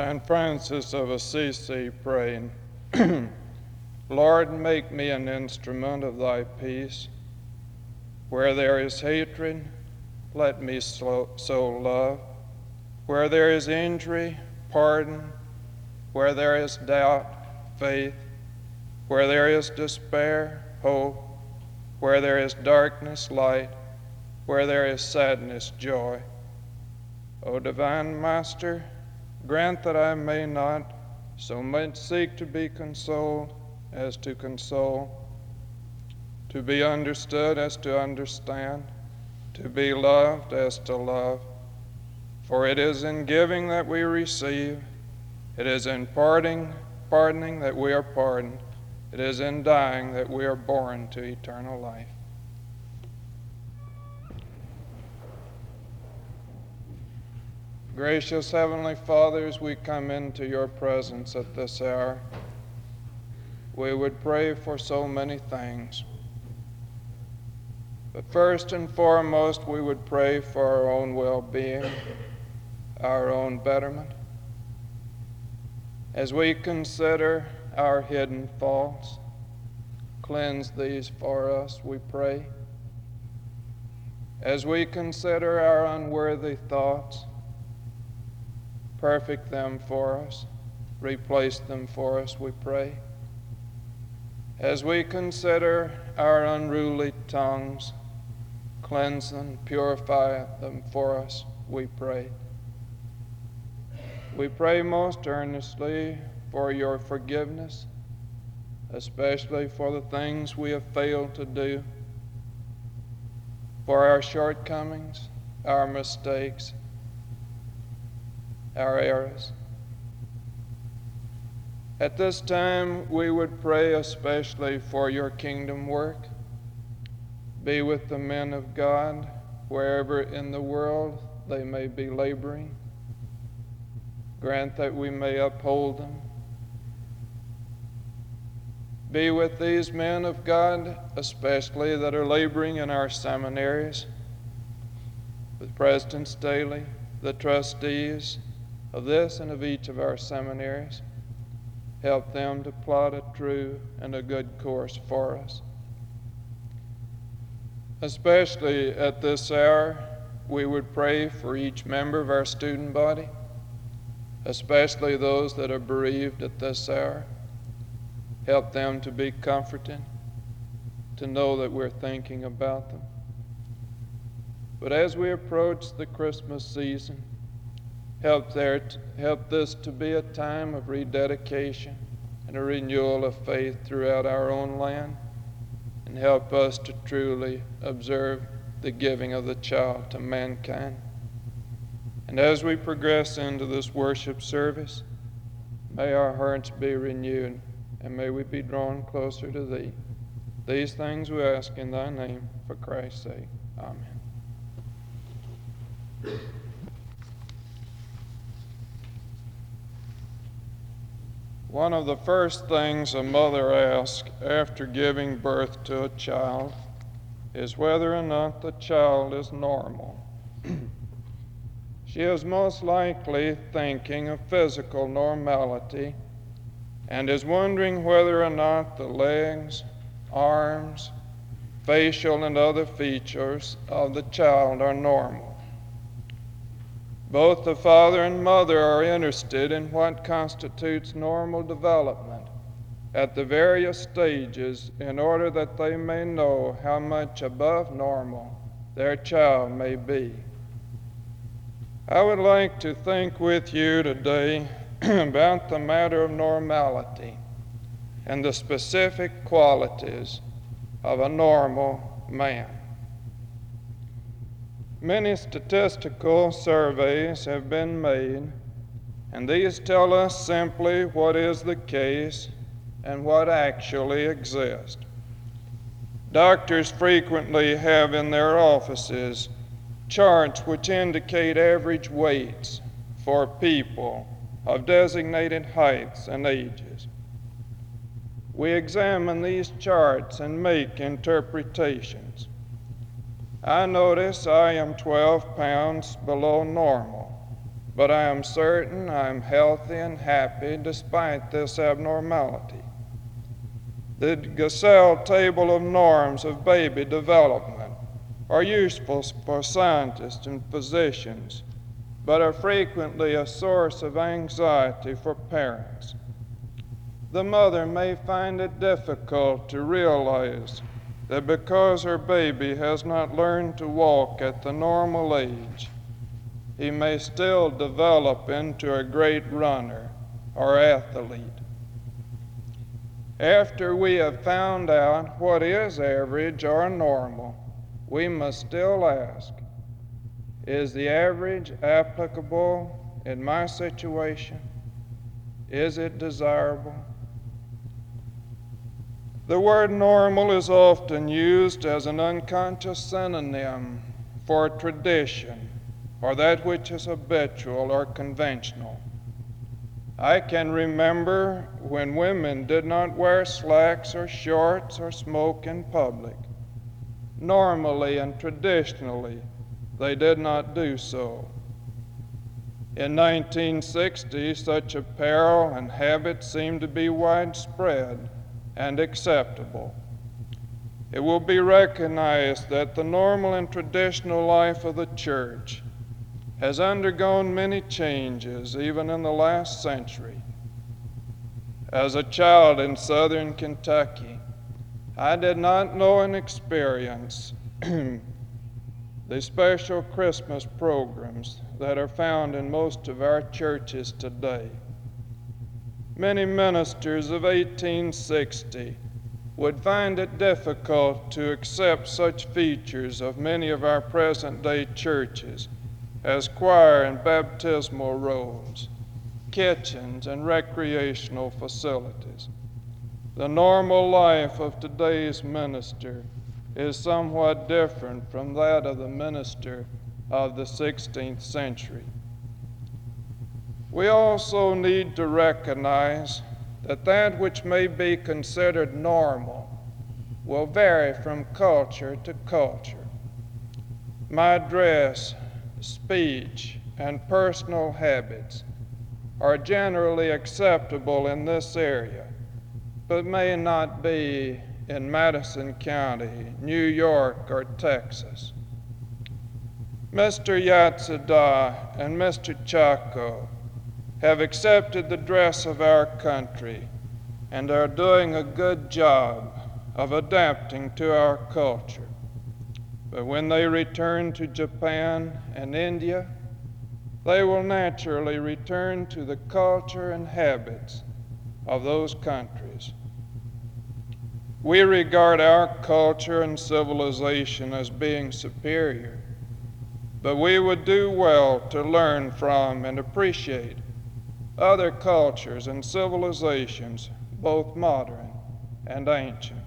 St. Francis of Assisi praying, Lord, make me an instrument of thy peace. Where there is hatred, let me sow love. Where there is injury, pardon. Where there is doubt, faith. Where there is despair, hope. Where there is darkness, light. Where there is sadness, joy. O divine Master, grant that I may not so much seek to be consoled as to console, to be understood as to understand, to be loved as to love. For it is in giving that we receive, it is in pardoning that we are pardoned, it is in dying that we are born to eternal life. Gracious Heavenly Father, as we come into your presence at this hour, we would pray for so many things. But first and foremost, we would pray for our own well-being, our own betterment. As we consider our hidden faults, cleanse these for us, we pray. As we consider our unworthy thoughts, perfect them for us, replace them for us, we pray. As we consider our unruly tongues, cleanse them, purify them for us, we pray. We pray most earnestly for your forgiveness, especially for the things we have failed to do, for our shortcomings, our mistakes, our errors. At this time, we would pray especially for your kingdom work. Be with the men of God wherever in the world they may be laboring. Grant that we may uphold them. Be with these men of God, especially that are laboring in our seminaries, with President Staley, the trustees of this and of each of our seminaries. Help them to plot a true and a good course for us. Especially at this hour, we would pray for each member of our student body, especially those that are bereaved at this hour. Help them to be comforted, to know that we're thinking about them. But as we approach the Christmas season, help this to be a time of rededication and a renewal of faith throughout our own land, and help us to truly observe the giving of the child to mankind. And as we progress into this worship service, may our hearts be renewed, and may we be drawn closer to thee. These things we ask in thy name, for Christ's sake. Amen. One of the first things a mother asks after giving birth to a child is whether or not the child is normal. She is most likely thinking of physical normality and is wondering whether or not the legs, arms, facial and other features of the child are normal. Both the father and mother are interested in what constitutes normal development at the various stages in order that they may know how much above normal their child may be. I would like to think with you today about the matter of normality and the specific qualities of a normal man. Many statistical surveys have been made, and these tell us simply what is the case and what actually exists. Doctors frequently have in their offices charts which indicate average weights for people of designated heights and ages. We examine these charts and make interpretations. I notice I am 12 pounds below normal. but I am certain I am healthy and happy despite this abnormality. The Gesell table of norms of baby development are useful for scientists and physicians, but are frequently a source of anxiety for parents. The mother may find it difficult to realize that because her baby has not learned to walk at the normal age, he may still develop into a great runner or athlete. After we have found out what is average or normal, we must still ask, is the average applicable in my situation? Is it desirable? The word normal is often used as an unconscious synonym for tradition or that which is habitual or conventional. I can remember when women did not wear slacks or shorts or smoke in public. Normally and traditionally, they did not do so. In 1960, such apparel and habits seemed to be widespread and acceptable. It will be recognized that the normal and traditional life of the church has undergone many changes, even in the last century. As a child in southern Kentucky, I did not know and experience the special Christmas programs that are found in most of our churches today. Many ministers of 1860 would find it difficult to accept such features of many of our present-day churches as choir and baptismal robes, kitchens, and recreational facilities. The normal life of today's minister is somewhat different from that of the minister of the 16th century. We also need to recognize that which may be considered normal will vary from culture to culture. My dress, speech, and personal habits are generally acceptable in this area, but may not be in Madison County, New York, or Texas. Mr. Yatsuda and Mr. Chaco have accepted the dress of our country and are doing a good job of adapting to our culture. But when they return to Japan and India, they will naturally return to the culture and habits of those countries. We regard our culture and civilization as being superior, but we would do well to learn from and appreciate other cultures and civilizations, both modern and ancient.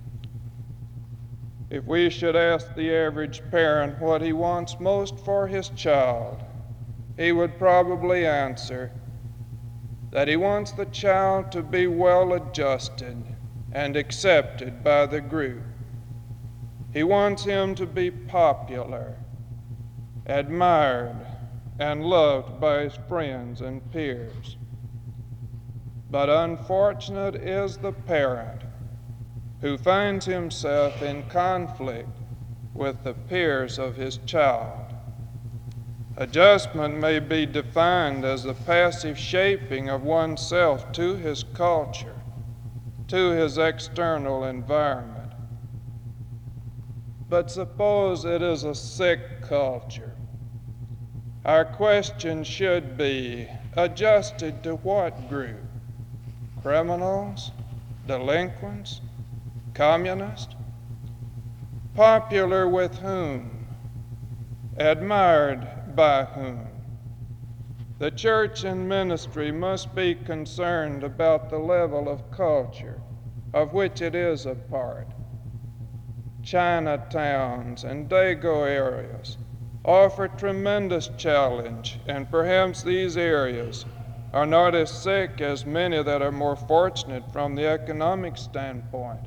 If we should ask the average parent what he wants most for his child, he would probably answer that he wants the child to be well adjusted and accepted by the group. He wants him to be popular, admired, and loved by his friends and peers. But unfortunate is the parent who finds himself in conflict with the peers of his child. Adjustment may be defined as the passive shaping of oneself to his culture, to his external environment. But suppose it is a sick culture. Our question should be, adjusted to what group? Criminals? Delinquents? Communists? Popular with whom? Admired by whom? The church and ministry must be concerned about the level of culture of which it is a part. Chinatowns and Dago areas offer tremendous challenge, and perhaps these areas are not as sick as many that are more fortunate from the economic standpoint,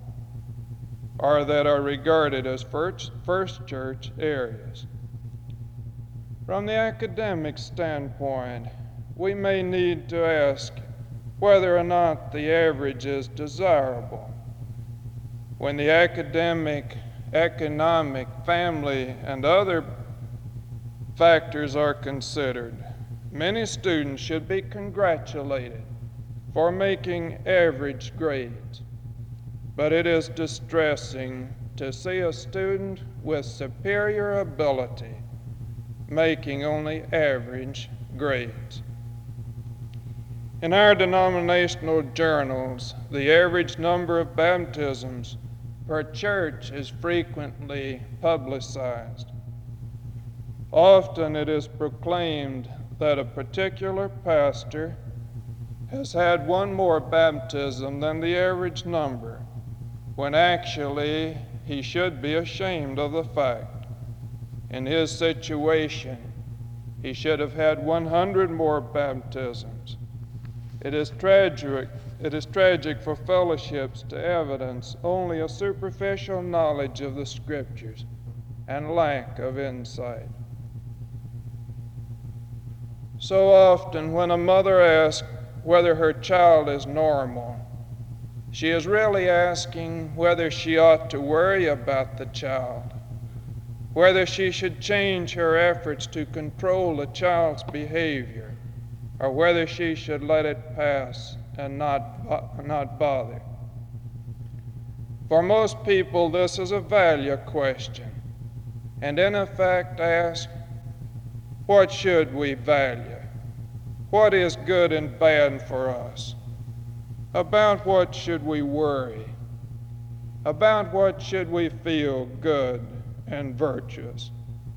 or that are regarded as first church areas. From the academic standpoint, we may need to ask whether or not the average is desirable. When the academic, economic, family, and other factors are considered, many students should be congratulated for making average grades. But it is distressing to see a student with superior ability making only average grades. In our denominational journals, the average number of baptisms per church is frequently publicized. Often it is proclaimed that a particular pastor has had one more baptism than the average number, when actually he should be ashamed of the fact. In his situation, he should have had 100 more baptisms. It is tragic for fellowships to evidence only a superficial knowledge of the Scriptures and lack of insight. So often, when a mother asks whether her child is normal, she is really asking whether she ought to worry about the child, whether she should change her efforts to control the child's behavior, or whether she should let it pass and not bother. For most people, this is a value question, and in effect ask, what should we value? What is good and bad for us? About what should we worry? About what should we feel good and virtuous?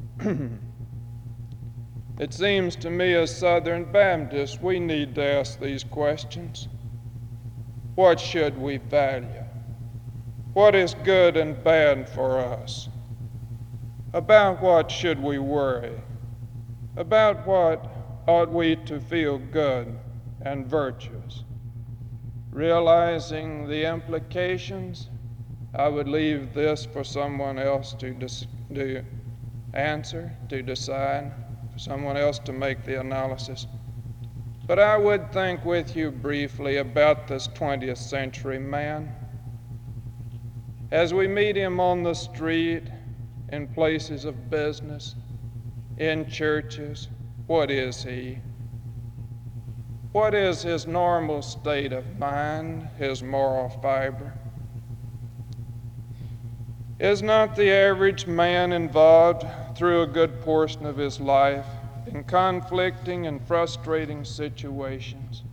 It seems to me as Southern Baptists we need to ask these questions. What should we value? What is good and bad for us? About what should we worry? About what ought we to feel good and virtuous? Realizing the implications, I would leave this for someone else to answer, to decide, for someone else to make the analysis. But I would think with you briefly about this 20th century man. As we meet him on the street, in places of business, in churches, what is he? What is his normal state of mind, his moral fiber? Is not the average man involved through a good portion of his life in conflicting and frustrating situations?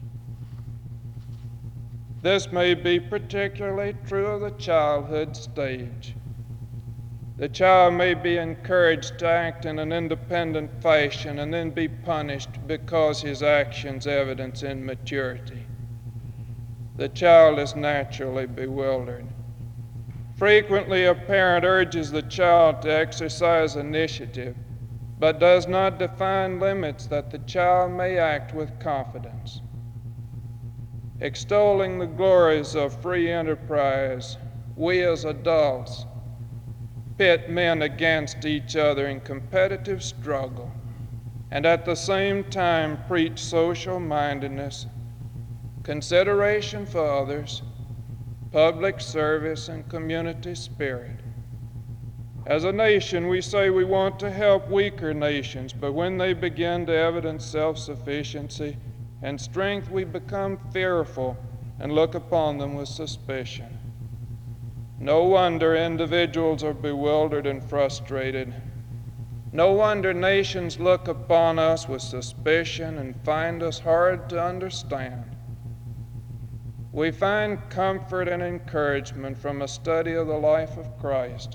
This may be particularly true of the childhood stage. The child may be encouraged to act in an independent fashion and then be punished because his actions evidence immaturity. The child is naturally bewildered. Frequently, a parent urges the child to exercise initiative, but does not define limits that the child may act with confidence. Extolling the glories of free enterprise, we as adults pit men against each other in competitive struggle, and at the same time preach social mindedness, consideration for others, public service, and community spirit. As a nation, we say we want to help weaker nations, but when they begin to evidence self-sufficiency and strength, we become fearful and look upon them with suspicion. No wonder individuals are bewildered and frustrated. No wonder nations look upon us with suspicion and find us hard to understand. We find comfort and encouragement from a study of the life of Christ.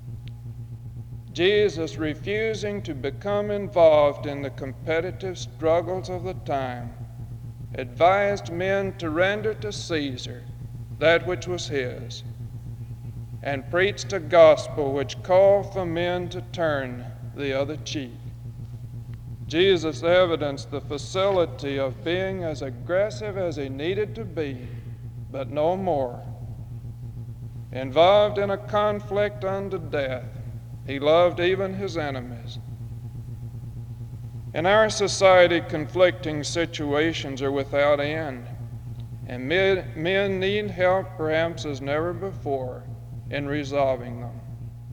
Jesus, refusing to become involved in the competitive struggles of the time, advised men to render to Caesar that which was his, and preached a gospel which called for men to turn the other cheek. Jesus evidenced the facility of being as aggressive as he needed to be, but no more. Involved in a conflict unto death, he loved even his enemies. In our society, conflicting situations are without end, and men need help perhaps as never before in resolving them.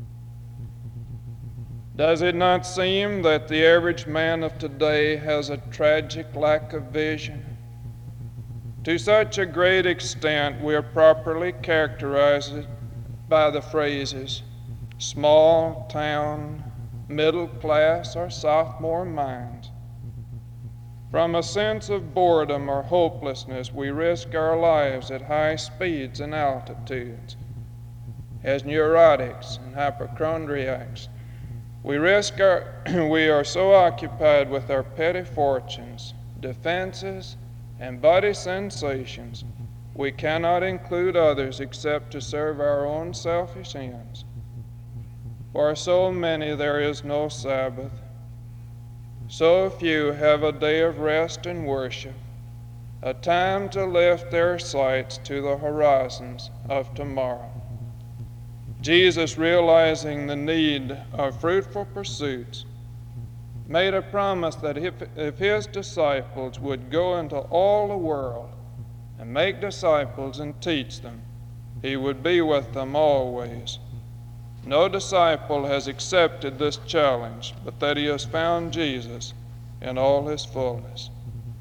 Does it not seem that the average man of today has a tragic lack of vision? To such a great extent, we are properly characterized by the phrases small town, middle class, or sophomore mind. From a sense of boredom or hopelessness, we risk our lives at high speeds and altitudes. As neurotics and hypochondriacs, we are so occupied with our petty fortunes, defenses, and body sensations, we cannot include others except to serve our own selfish ends. For so many there is no Sabbath. So few have a day of rest and worship, a time to lift their sights to the horizons of tomorrow. Jesus, realizing the need of fruitful pursuits, made a promise that if his disciples would go into all the world and make disciples and teach them, he would be with them always. No disciple has accepted this challenge, but that he has found Jesus in all his fullness.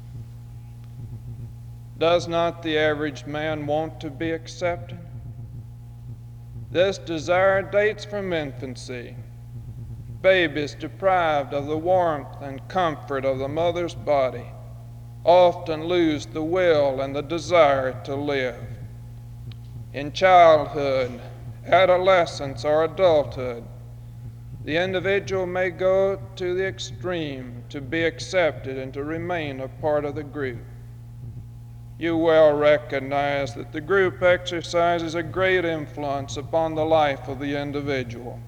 Does not the average man want to be accepted? This desire dates from infancy. Babies deprived of the warmth and comfort of the mother's body often lose the will and the desire to live. In childhood, adolescence, or adulthood, the individual may go to the extreme to be accepted and to remain a part of the group. You well recognize that the group exercises a great influence upon the life of the individual.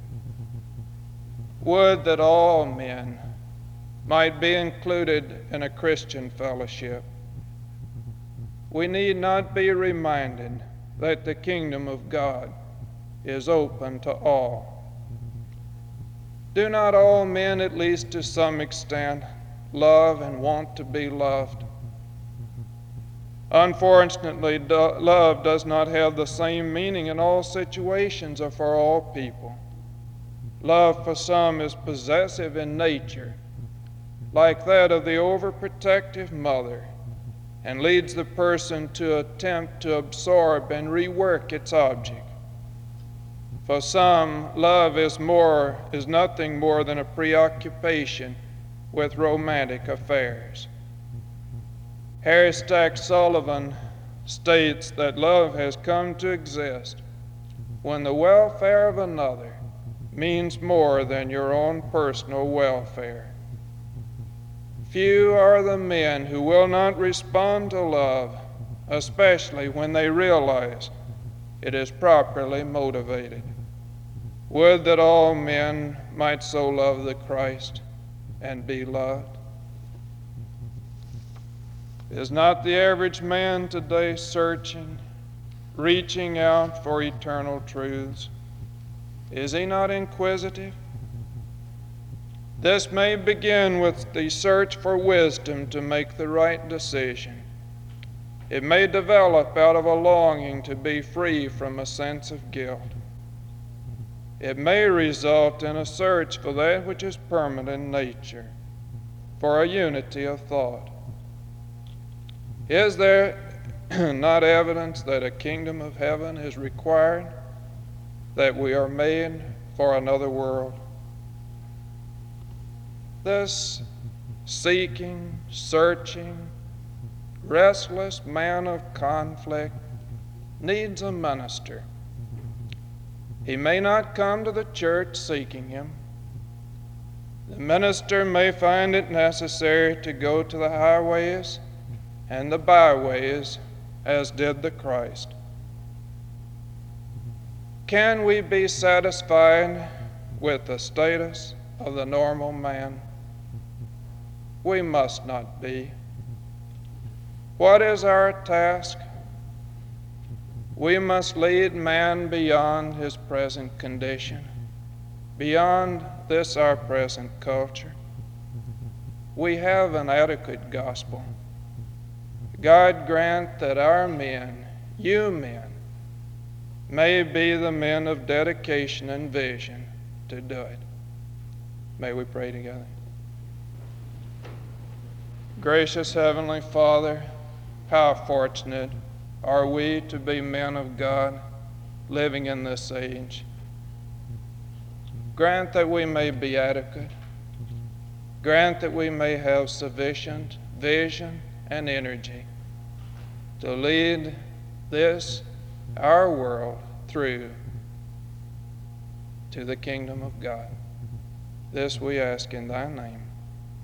Would that all men might be included in a Christian fellowship. We need not be reminded that the kingdom of God is open to all. Do not all men, at least to some extent, love and want to be loved? Unfortunately, love does not have the same meaning in all situations or for all people. Love for some is possessive in nature, like that of the overprotective mother, and leads the person to attempt to absorb and rework its object. For some, love is nothing more than a preoccupation with romantic affairs. Harry Stack Sullivan states that love has come to exist when the welfare of another means more than your own personal welfare. Few are the men who will not respond to love, especially when they realize it is properly motivated. Would that all men might so love the Christ and be loved. Is not the average man today searching, reaching out for eternal truths? Is he not inquisitive? This may begin with the search for wisdom to make the right decision. It may develop out of a longing to be free from a sense of guilt. It may result in a search for that which is permanent in nature, for a unity of thought. Is there not evidence that a kingdom of heaven is required, that we are made for another world? This seeking, searching, restless man of conflict needs a minister. He may not come to the church seeking him. The minister may find it necessary to go to the highways and the byways, as did the Christ. Can we be satisfied with the status of the normal man? We must not be. What is our task? We must lead man beyond his present condition, beyond this our present culture. we have an adequate gospel. God grant that our men, you men, may be the men of dedication and vision to do it. May we pray together. Gracious Heavenly Father, how fortunate are we to be men of God living in this age. Grant that we may be adequate. Grant that we may have sufficient vision and energy to lead this, our world, through to the kingdom of God. This we ask in thy name.